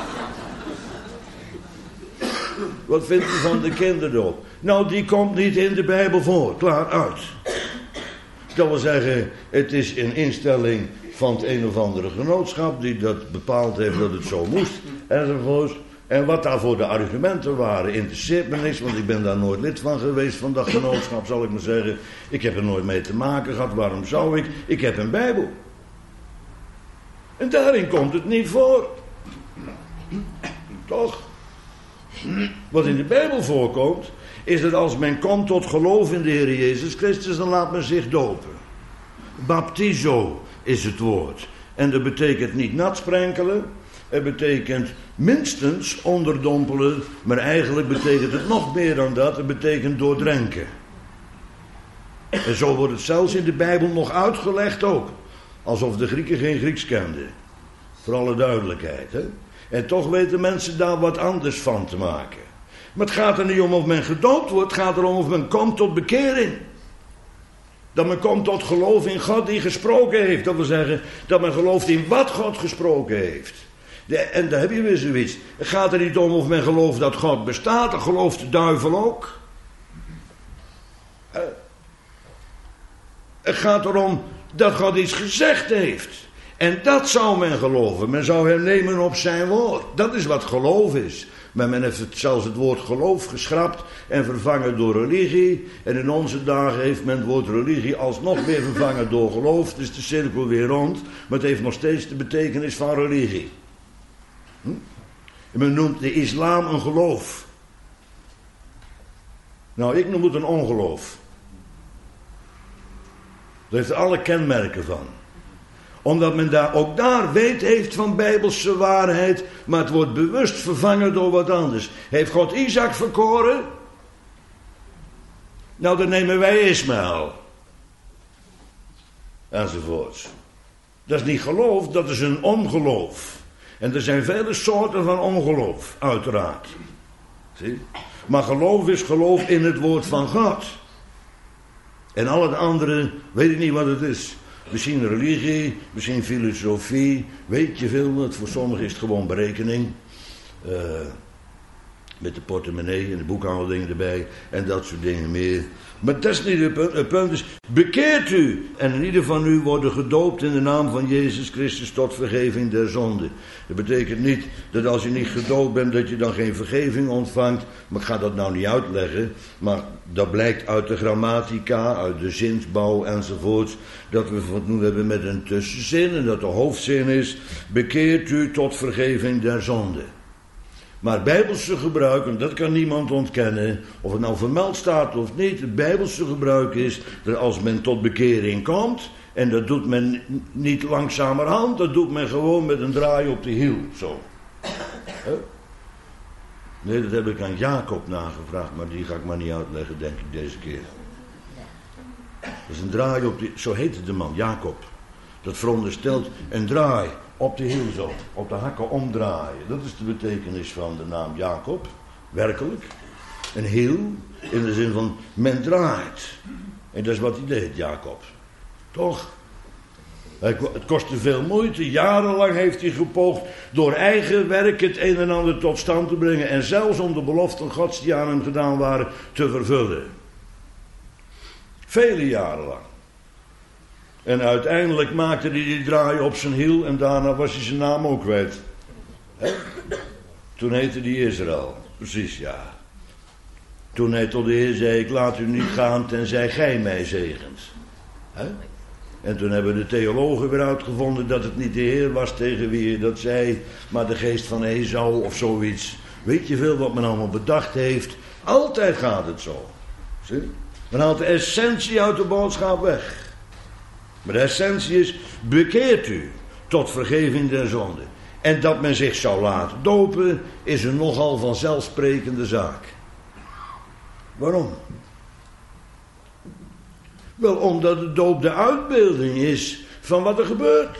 Wat vindt u van de kinderdoop? Nou, die komt niet in de Bijbel voor, klaar, uit. Dat wil zeggen, het is een instelling van het een of andere genootschap die dat bepaald heeft dat het zo moest, enzovoorts. En wat daarvoor de argumenten waren, interesseert me niks, want ik ben daar nooit lid van geweest, van dat genootschap, zal ik maar zeggen. Ik heb er nooit mee te maken gehad, waarom zou ik? Ik heb een Bijbel. En daarin komt het niet voor. Toch? Wat in de Bijbel voorkomt, is dat als men komt tot geloof in de Heer Jezus Christus, dan laat men zich dopen. Baptizo is het woord. En dat betekent niet nat sprenkelen. Het betekent minstens onderdompelen. Maar eigenlijk betekent het nog meer dan dat. Het betekent doordrenken. En zo wordt het zelfs in de Bijbel nog uitgelegd ook. Alsof de Grieken geen Grieks kenden. Voor alle duidelijkheid. Hè? En toch weten mensen daar wat anders van te maken. Maar het gaat er niet om of men gedoopt wordt. Het gaat erom of men komt tot bekering. Dat men komt tot geloof in God die gesproken heeft. Dat wil zeggen dat men gelooft in wat God gesproken heeft. De, en daar heb je weer zoiets. Het gaat er niet om of men gelooft dat God bestaat. Dat gelooft de duivel ook. Uh, het gaat erom dat God iets gezegd heeft. En dat zou men geloven. Men zou hem nemen op zijn woord. Dat is wat geloof is. Maar men heeft het, zelfs het woord geloof geschrapt en vervangen door religie. En in onze dagen heeft men het woord religie alsnog weer vervangen door geloof. Dus de cirkel weer rond. Maar het heeft nog steeds de betekenis van religie. Hm? En men noemt de islam een geloof. Nou, ik noem het een ongeloof. Dat heeft er alle kenmerken van. Omdat men daar, ook daar weet heeft van bijbelse waarheid, maar het wordt bewust vervangen door wat anders. Heeft God Isaac verkoren? Nou, dan nemen wij Ismaël. Enzovoorts. Dat is niet geloof, dat is een ongeloof. En er zijn vele soorten van ongeloof, uiteraard. Zie? Maar geloof is geloof in het woord van God. En al het andere, weet ik niet wat het is. Misschien religie, misschien filosofie, weet je veel. Want voor sommigen is het gewoon berekening. Uh, met de portemonnee en de boekhouding erbij. En dat soort dingen meer. Maar dat is niet het punt. Het punt is, bekeert u. En in ieder van u worden gedoopt in de naam van Jezus Christus tot vergeving der zonde. Dat betekent niet dat als je niet gedoopt bent, dat je dan geen vergeving ontvangt. Maar ik ga dat nou niet uitleggen. Maar dat blijkt uit de grammatica, uit de zinsbouw enzovoorts. Dat we wat doen hebben met een tussenzin. En dat de hoofdzin is, bekeert u tot vergeving der zonde. Maar het bijbelse gebruik, en dat kan niemand ontkennen, of het nou vermeld staat of niet, het bijbelse gebruik is dat als men tot bekering komt, en dat doet men niet langzamerhand, dat doet men gewoon met een draai op de hiel, zo. Huh? Nee, dat heb ik aan Jacob nagevraagd, maar die ga ik maar niet uitleggen, denk ik, deze keer. Dat is een draai op de, zo heette de man, Jacob. Dat veronderstelt een draai op de hiel zo, op de hakken omdraaien. Dat is de betekenis van de naam Jacob, werkelijk. Een hiel, in de zin van men draait. En dat is wat hij deed, Jacob. Toch? Het kostte veel moeite. Jarenlang heeft hij gepoogd door eigen werk het een en ander tot stand te brengen. En zelfs om de beloften Gods die aan hem gedaan waren te vervullen. Vele jaren lang. En uiteindelijk maakte hij die draai op zijn hiel en daarna was hij zijn naam ook kwijt. He? Toen heette hij Israël. Precies, ja. Toen hij tot de Heer zei, ik laat u niet gaan tenzij gij mij zegent. He? En toen hebben de theologen weer uitgevonden dat het niet de Heer was tegen wie je dat zei, maar de geest van Esau of zoiets. Weet je veel wat men allemaal bedacht heeft? Altijd gaat het zo. Zie? Men haalt de essentie uit de boodschap weg. Maar de essentie is, bekeert u tot vergeving der zonde. En dat men zich zou laten dopen, is een nogal vanzelfsprekende zaak. Waarom? Wel, omdat de doop de uitbeelding is van wat er gebeurt.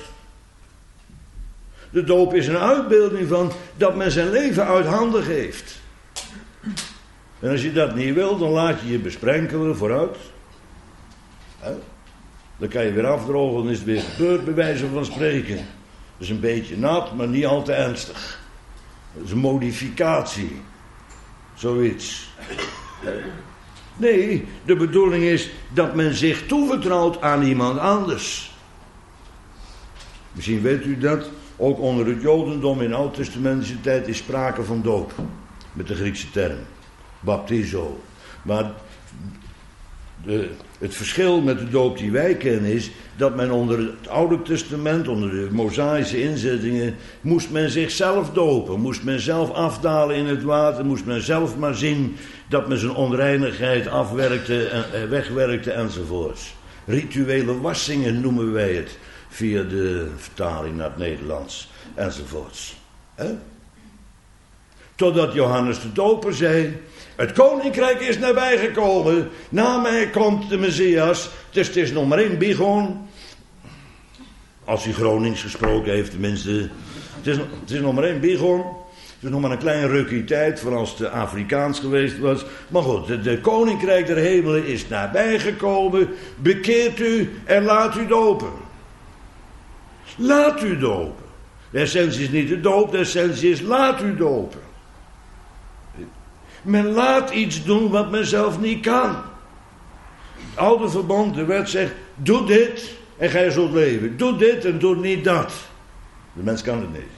De doop is een uitbeelding van dat men zijn leven uit handen geeft. En als je dat niet wil, dan laat je je besprenkelen vooruit. He? Dan kan je weer afdrogen, dan is het weer gebeurd, bij wijze van spreken. Dat is een beetje nat, maar niet al te ernstig. Dat is een modificatie. Zoiets. Nee, de bedoeling is dat men zich toevertrouwt aan iemand anders. Misschien weet u dat, ook onder het Jodendom in oud-testamentische tijd is sprake van doop. Met de Griekse term. Baptizo. Maar de, het verschil met de doop die wij kennen is dat men onder het Oude Testament, onder de Mosaïsche inzettingen, moest men zichzelf dopen. Moest men zelf afdalen in het water. Moest men zelf maar zien dat men zijn onreinigheid afwerkte en wegwerkte enzovoorts. Rituele wassingen noemen wij het via de vertaling naar het Nederlands enzovoorts. He? Totdat Johannes de Doper zei, het koninkrijk is nabijgekomen, na mij komt de Messias, dus het is nog maar één biegon. Als hij Gronings gesproken heeft tenminste. Het is, het is nog maar één biegon. Het is nog maar een klein rukkie tijd voor als het Afrikaans geweest was. Maar goed, de, de koninkrijk der hemelen is nabijgekomen. Bekeert u en laat u dopen. Laat u dopen. De essentie is niet de doop, de essentie is laat u dopen. Men laat iets doen wat men zelf niet kan. Het oude verbond, de wet zegt, doe dit en gij zult leven. Doe dit en doe niet dat. De mens kan het niet.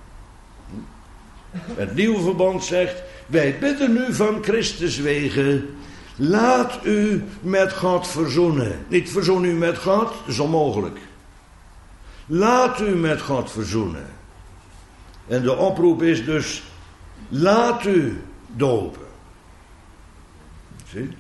Het nieuwe verbond zegt, wij bidden nu van Christus wegen, laat u met God verzoenen. Niet verzoen u met God, dat is onmogelijk. Laat u met God verzoenen. En de oproep is dus, laat u dopen. Zie?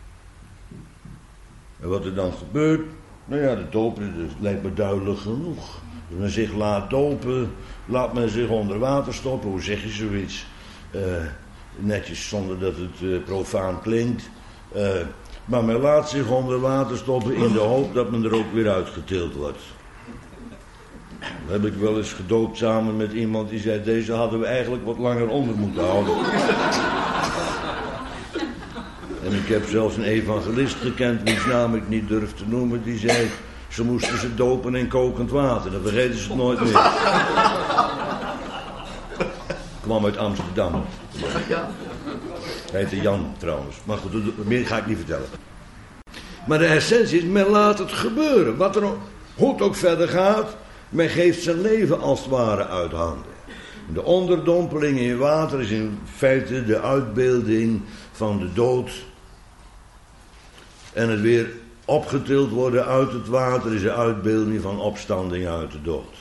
En wat er dan gebeurt, nou ja, de dopen, dat lijkt me duidelijk genoeg. Als men zich laat dopen, laat men zich onder water stoppen, hoe zeg je zoiets? Uh, netjes, zonder dat het uh, profaan klinkt. Uh, maar men laat zich onder water stoppen in de hoop dat men er ook weer uitgetild wordt. Dat heb ik wel eens gedoopt samen met iemand die zei, deze hadden we eigenlijk wat langer onder moeten houden. En ik heb zelfs een evangelist gekend, wiens naam ik niet durf te noemen, die zei, ze moesten ze dopen in kokend water. Dan vergeten ze het nooit meer. Kwam uit Amsterdam. Hij heette Jan trouwens. Maar goed, meer ga ik niet vertellen. Maar de essentie is, men laat het gebeuren. Wat er, hoe het ook verder gaat, men geeft zijn leven als het ware uit handen. De onderdompeling in water is in feite de uitbeelding van de dood. En het weer opgetild worden uit het water is de uitbeelding van opstanding uit de dood.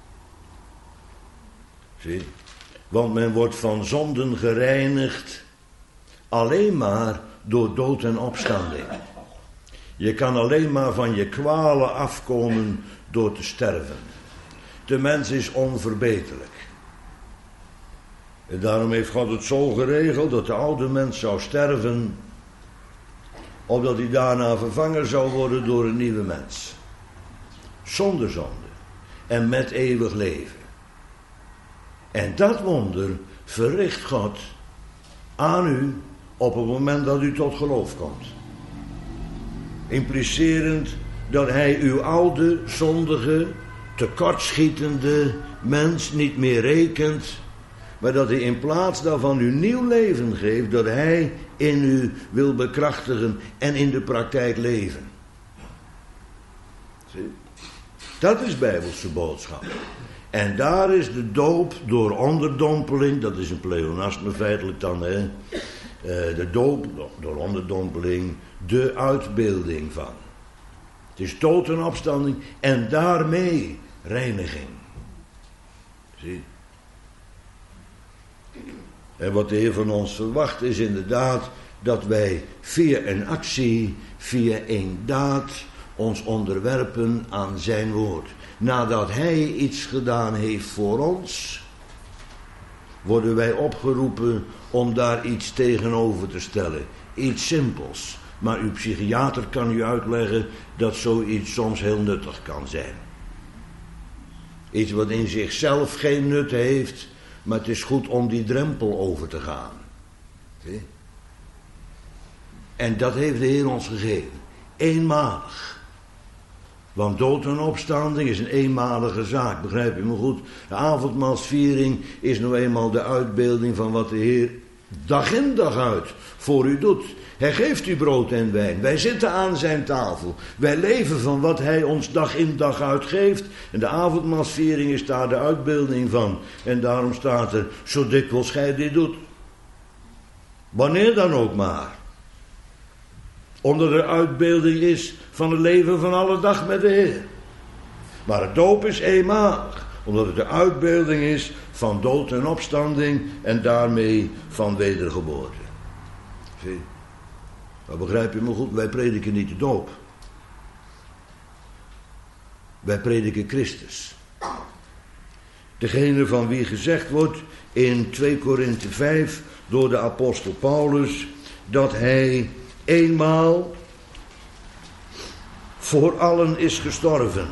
Zie? Want men wordt van zonden gereinigd alleen maar door dood en opstanding. Je kan alleen maar van je kwalen afkomen door te sterven. De mens is onverbeterlijk. En daarom heeft God het zo geregeld dat de oude mens zou sterven opdat hij daarna vervangen zou worden door een nieuwe mens. Zonder zonde en met eeuwig leven. En dat wonder verricht God aan u op het moment dat u tot geloof komt. Implicerend dat hij uw oude, zondige, tekortschietende mens niet meer rekent, maar dat hij in plaats daarvan u nieuw leven geeft, dat hij in u wil bekrachtigen en in de praktijk leven. Zie? Dat is Bijbelse boodschap. En daar is de doop door onderdompeling, dat is een pleonasme feitelijk dan, hè. De doop door onderdompeling, de uitbeelding van. Het is dood en opstanding en daarmee reiniging. Zie. En wat de Heer van ons verwacht is inderdaad dat wij via een actie, via een daad ons onderwerpen aan zijn woord. Nadat hij iets gedaan heeft voor ons, worden wij opgeroepen om daar iets tegenover te stellen. Iets simpels. Maar uw psychiater kan u uitleggen dat zoiets soms heel nuttig kan zijn. Iets wat in zichzelf geen nut heeft, maar het is goed om die drempel over te gaan. Zie? En dat heeft de Heer ons gegeven. Eenmalig. Want dood en opstanding is een eenmalige zaak, begrijp je me goed? De avondmaalsviering is nou eenmaal de uitbeelding van wat de Heer dag in dag uit voor u doet. Hij geeft u brood en wijn. Wij zitten aan zijn tafel. Wij leven van wat hij ons dag in dag uit geeft. En de avondmaalsviering is daar de uitbeelding van. En daarom staat er, zo dikwijls gij dit doet. Wanneer dan ook maar. Omdat er uitbeelding is van het leven van alle dag met de Heer. Maar het doop is eenmalig. Omdat het de uitbeelding is van dood en opstanding. En daarmee van wedergeboorte. Zie. Maar begrijp je me goed, wij prediken niet de doop. Wij prediken Christus. Degene van wie gezegd wordt in twee Korinthe vijf door de apostel Paulus, dat hij eenmaal voor allen is gestorven.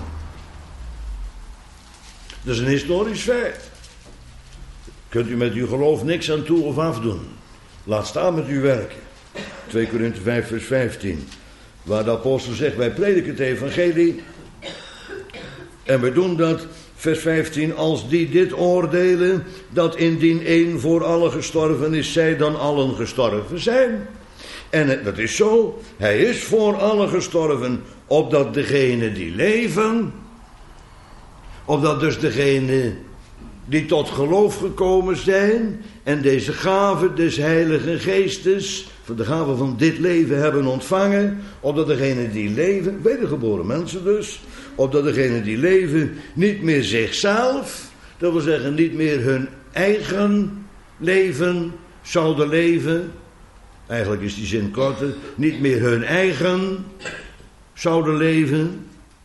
Dat is een historisch feit. Kunt u met uw geloof niks aan toe of afdoen. Laat staan met uw werken. twee Korinthe vijf vers vijftien. Waar de apostel zegt, wij prediken het evangelie. En we doen dat, vers vijftien, als die dit oordelen, dat indien één voor allen gestorven is, zij dan allen gestorven zijn. En dat is zo, hij is voor allen gestorven, opdat degenen die leven, opdat dus degenen die tot geloof gekomen zijn en deze gave des Heilige Geestes, van de gave van dit leven hebben ontvangen, opdat degenen die leven, wedergeboren mensen dus, opdat degenen die leven niet meer zichzelf, dat wil zeggen niet meer hun eigen leven zouden leven, eigenlijk is die zin korter, niet meer hun eigen zouden leven,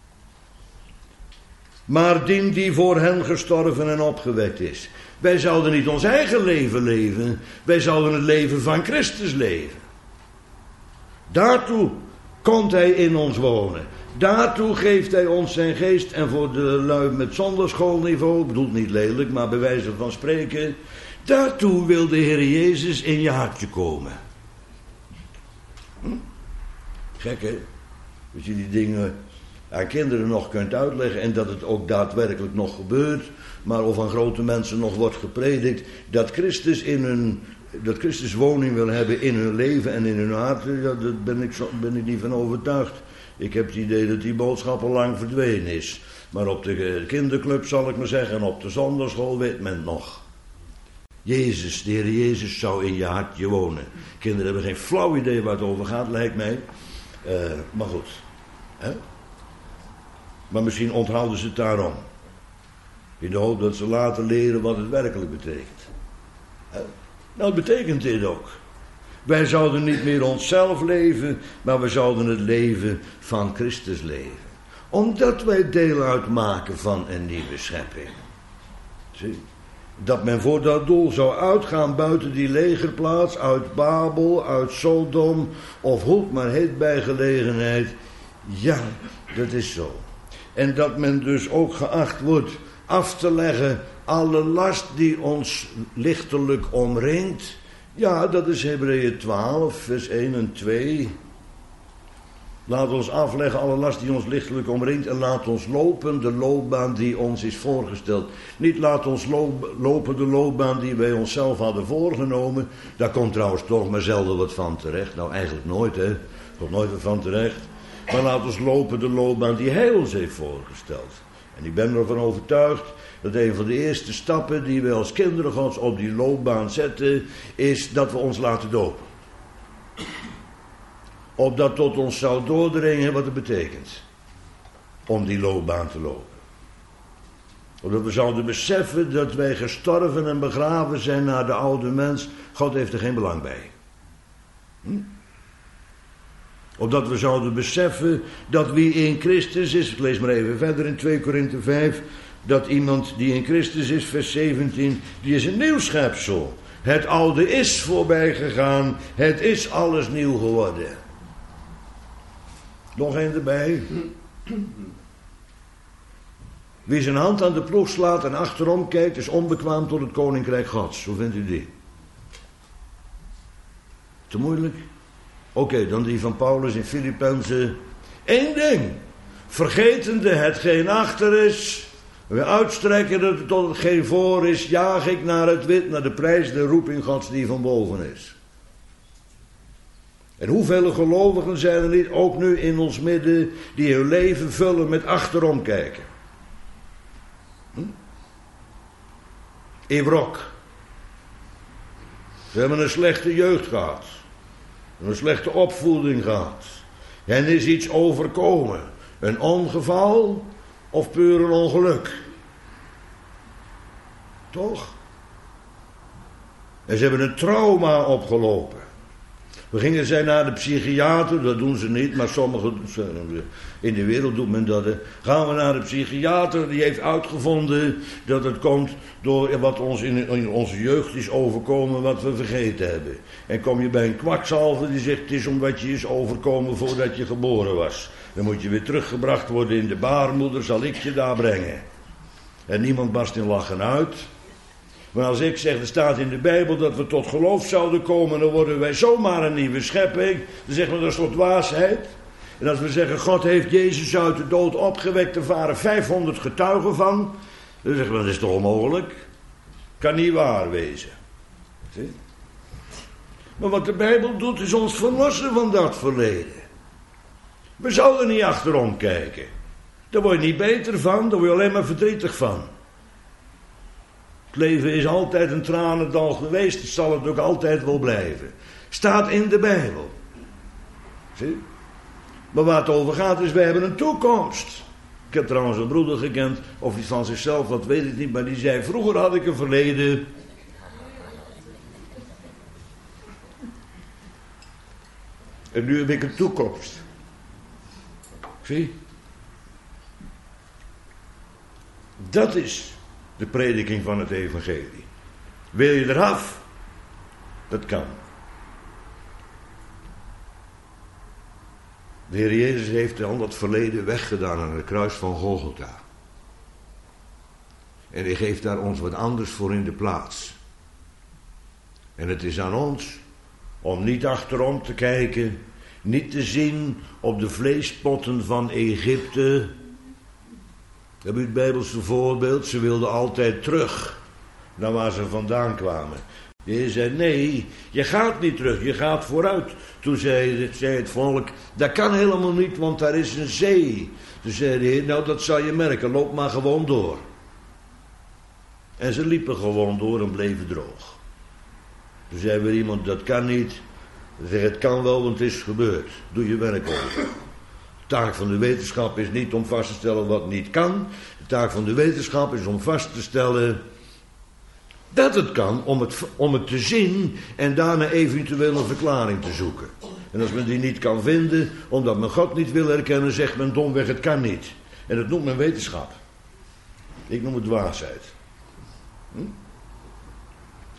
maar dien die voor hen gestorven en opgewekt is. Wij zouden niet ons eigen leven leven, wij zouden het leven van Christus leven. Daartoe komt hij in ons wonen. Daartoe geeft hij ons zijn geest. En voor de lui met zonderschoolniveau, ik bedoel het niet lelijk, maar bij wijze van spreken, daartoe wil de Heer Jezus in je hartje komen. Hm? Gek hè? Dat je die dingen aan kinderen nog kunt uitleggen en dat het ook daadwerkelijk nog gebeurt, maar of aan grote mensen nog wordt gepredikt, dat Christus in hun, dat Christus woning wil hebben in hun leven en in hun hart, ja, daar ben ik, zo, ben ik niet van overtuigd. Ik heb het idee dat die boodschap al lang verdwenen is. Maar op de kinderclub zal ik maar zeggen, en op de zondagschool weet men het nog. Jezus, de Heer Jezus zou in je hartje wonen. Kinderen hebben geen flauw idee waar het over gaat, lijkt mij. Uh, maar goed. Hè? Maar misschien onthouden ze het daarom. In de hoop dat ze later leren wat het werkelijk betekent. Hè? Nou, het betekent dit ook. Wij zouden niet meer onszelf leven, maar we zouden het leven van Christus leven. Omdat wij deel uitmaken van een nieuwe schepping. Zie? dat men voor dat doel zou uitgaan buiten die legerplaats, uit Babel, uit Sodom, of hoe het maar heet bij gelegenheid. Ja, dat is zo. En dat men dus ook geacht wordt af te leggen alle last die ons lichtelijk omringt. Ja, dat is Hebreeën twaalf, vers één en twee. Laat ons afleggen alle last die ons lichtelijk omringt en laat ons lopen de loopbaan die ons is voorgesteld. Niet laat ons lopen de loopbaan die wij onszelf hadden voorgenomen. Daar komt trouwens toch maar zelden wat van terecht. Nou, eigenlijk nooit, hè. Er komt nooit wat van terecht. Maar laat ons lopen de loopbaan die hij ons heeft voorgesteld. En ik ben ervan overtuigd dat een van de eerste stappen die wij als kinderen Gods op die loopbaan zetten, is dat we ons laten dopen. Opdat tot ons zou doordringen wat het betekent om die loopbaan te lopen. Opdat we zouden beseffen dat wij gestorven en begraven zijn naar de oude mens. God heeft er geen belang bij. Hm? Opdat we zouden beseffen dat wie in Christus is, ik lees maar even verder in twee Korinthe vijf, dat iemand die in Christus is, vers zeventien, die is een nieuw schepsel. Het oude is voorbij gegaan, het is alles nieuw geworden. Nog één erbij. Wie zijn hand aan de ploeg slaat en achterom kijkt, is onbekwaam tot het koninkrijk Gods. Hoe vindt u die? Te moeilijk? Oké, okay, dan die van Paulus in Filippenzen. Eén ding. Vergetende hetgeen achter is, we uitstrekken het tot hetgeen voor is, jaag ik naar het wit, naar de prijs der roeping Gods die van boven is. En hoeveel gelovigen zijn er niet, ook nu in ons midden, die hun leven vullen met achterom kijken. Hm? Ebrok. Ze hebben een slechte jeugd gehad. Een slechte opvoeding gehad. Hen is iets overkomen. Een ongeval of puur een ongeluk. Toch? En ze hebben een trauma opgelopen. We gingen zij naar de psychiater, dat doen ze niet, maar sommigen, in de wereld doet men dat. Gaan we naar de psychiater, die heeft uitgevonden dat het komt door wat ons in, in onze jeugd is overkomen, wat we vergeten hebben. En kom je bij een kwakzalver die zegt, het is omdat je is overkomen voordat je geboren was. Dan moet je weer teruggebracht worden in de baarmoeder, zal ik je daar brengen. En niemand barst in lachen uit. Maar als ik zeg, er staat in de Bijbel dat we tot geloof zouden komen, dan worden wij zomaar een nieuwe schepping. Dan zeggen we, dat is tot dwaasheid. En als we zeggen, God heeft Jezus uit de dood opgewekt, er waren vijfhonderd getuigen van. Dan zeggen we, dat is toch onmogelijk? Kan niet waar wezen. Zie? Maar wat de Bijbel doet, is ons verlossen van dat verleden. We zouden niet achterom kijken. Daar word je niet beter van, daar word je alleen maar verdrietig van. Het leven is altijd een tranendal geweest, het zal het ook altijd wel blijven. Staat in de Bijbel. Zie? Maar waar het over gaat is, wij hebben een toekomst. Ik heb trouwens een broeder gekend, of hij van zichzelf, wat weet ik niet, maar die zei, vroeger had ik een verleden. En nu heb ik een toekomst. Zie? Dat is de prediking van het evangelie. Wil je eraf? Dat kan. De Heer Jezus heeft al dat verleden weggedaan aan het kruis van Golgotha. En hij geeft daar ons wat anders voor in de plaats. En het is aan ons om niet achterom te kijken, niet te zien op de vleespotten van Egypte. Heb u het Bijbelse voorbeeld? Ze wilden altijd terug naar waar ze vandaan kwamen. De Heer zei, nee, je gaat niet terug, je gaat vooruit. Toen zei, zei het volk, dat kan helemaal niet, want daar is een zee. Toen zei de Heer, nou dat zal je merken, loop maar gewoon door. En ze liepen gewoon door en bleven droog. Toen zei weer iemand, dat kan niet. Ze zei, het kan wel, want het is gebeurd. Doe je werk over. De taak van de wetenschap is niet om vast te stellen wat niet kan. De taak van de wetenschap is om vast te stellen dat het kan, om het, om het te zien en daarna eventueel een verklaring te zoeken. En als men die niet kan vinden, omdat men God niet wil herkennen, zegt men domweg, het kan niet. En dat noemt men wetenschap. Ik noem het dwaasheid. Hm?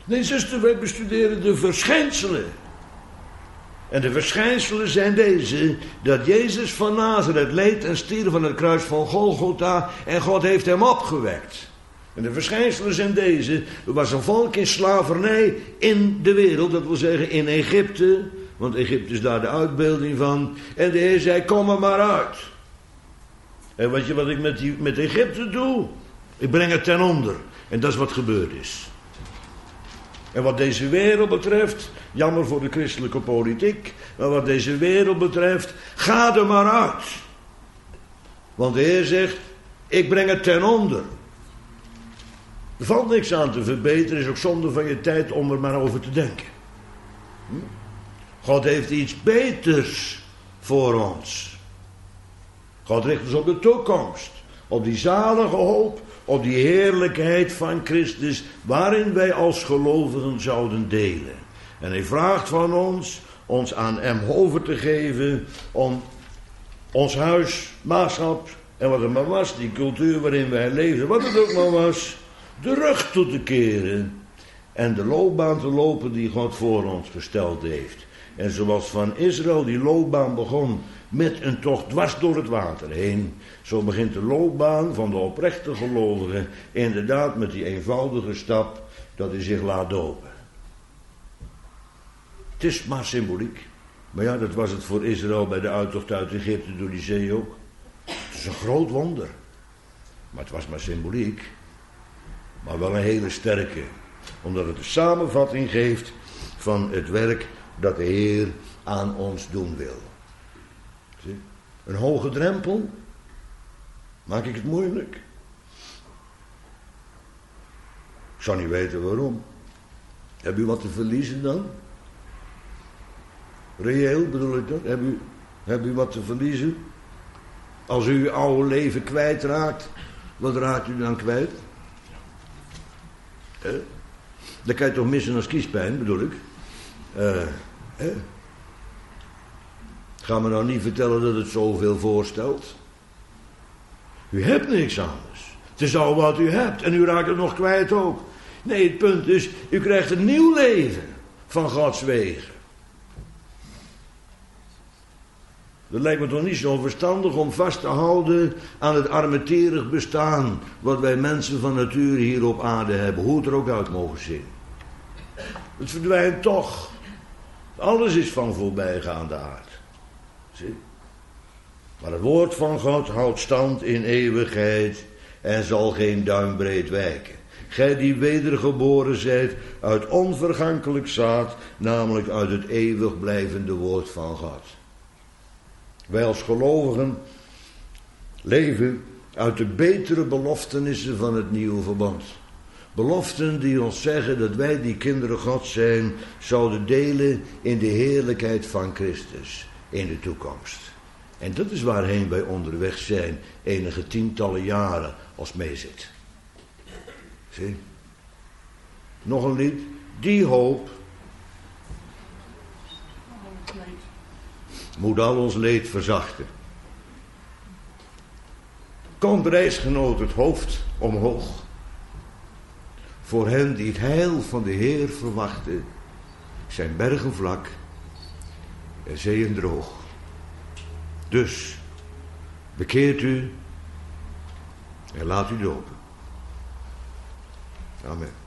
Nee, zuster, wij bestuderen de verschijnselen. En de verschijnselen zijn deze, dat Jezus van Nazareth leed en stierf aan het kruis van Golgotha en God heeft hem opgewekt. En de verschijnselen zijn deze, er was een volk in slavernij in de wereld, dat wil zeggen in Egypte, want Egypte is daar de uitbeelding van. En de Heer zei, kom er maar uit. En weet je wat ik met, die, met Egypte doe? Ik breng het ten onder. En dat is wat gebeurd is. En wat deze wereld betreft, jammer voor de christelijke politiek, maar wat deze wereld betreft, ga er maar uit. Want de Heer zegt, ik breng het ten onder. Er valt niks aan te verbeteren, is ook zonde van je tijd om er maar over te denken. Hm? God heeft iets beters voor ons. God richt ons op de toekomst, op die zalige hoop, op die heerlijkheid van Christus, waarin wij als gelovigen zouden delen. En hij vraagt van ons, ons aan hem over te geven, om ons huis, maatschap, en wat het maar was, die cultuur waarin wij leefden, wat het ook maar was, de rug toe te keren en de loopbaan te lopen die God voor ons gesteld heeft. En zoals van Israël die loopbaan begon met een tocht dwars door het water heen, zo begint de loopbaan van de oprechte gelovigen inderdaad met die eenvoudige stap dat hij zich laat dopen. Het is maar symboliek. Maar ja, dat was het voor Israël bij de uittocht uit Egypte door die zee ook. Het is een groot wonder. Maar het was maar symboliek. Maar wel een hele sterke. Omdat het de samenvatting geeft van het werk dat de Heer aan ons doen wil. Zie? Een hoge drempel. Maak ik het moeilijk? Ik zou niet weten waarom. Heb u wat te verliezen dan? Reëel bedoel ik dat? Heb u, heb u wat te verliezen? Als u uw oude leven kwijtraakt, wat raakt u dan kwijt? Eh? Dat kan je toch missen als kiespijn, bedoel ik. Uh, eh? Ga me nou niet vertellen dat het zoveel voorstelt. U hebt niks anders. Het is al wat u hebt en u raakt het nog kwijt ook. Nee, het punt is, u krijgt een nieuw leven van Gods wegen. Dat lijkt me toch niet zo verstandig om vast te houden aan het armetierig bestaan wat wij mensen van nature hier op aarde hebben, hoe het er ook uit mogen zien. Het verdwijnt toch. Alles is van voorbijgaande aard. Zie? Maar het woord van God houdt stand in eeuwigheid en zal geen duimbreed wijken. Gij die wedergeboren zijt uit onvergankelijk zaad, namelijk uit het eeuwig blijvende woord van God. Wij als gelovigen leven uit de betere beloftenissen van het nieuwe verbond. Beloften die ons zeggen dat wij die kinderen Gods zijn, zouden delen in de heerlijkheid van Christus in de toekomst. En dat is waarheen wij onderweg zijn, enige tientallen jaren als meezit. Zie? Nog een lied. Die hoop moet al ons leed verzachten. Komt reisgenoot het hoofd omhoog. Voor hen die het heil van de Heer verwachten, zijn bergen vlak en zeeën droog. Dus bekeert u en laat u dopen. Amen.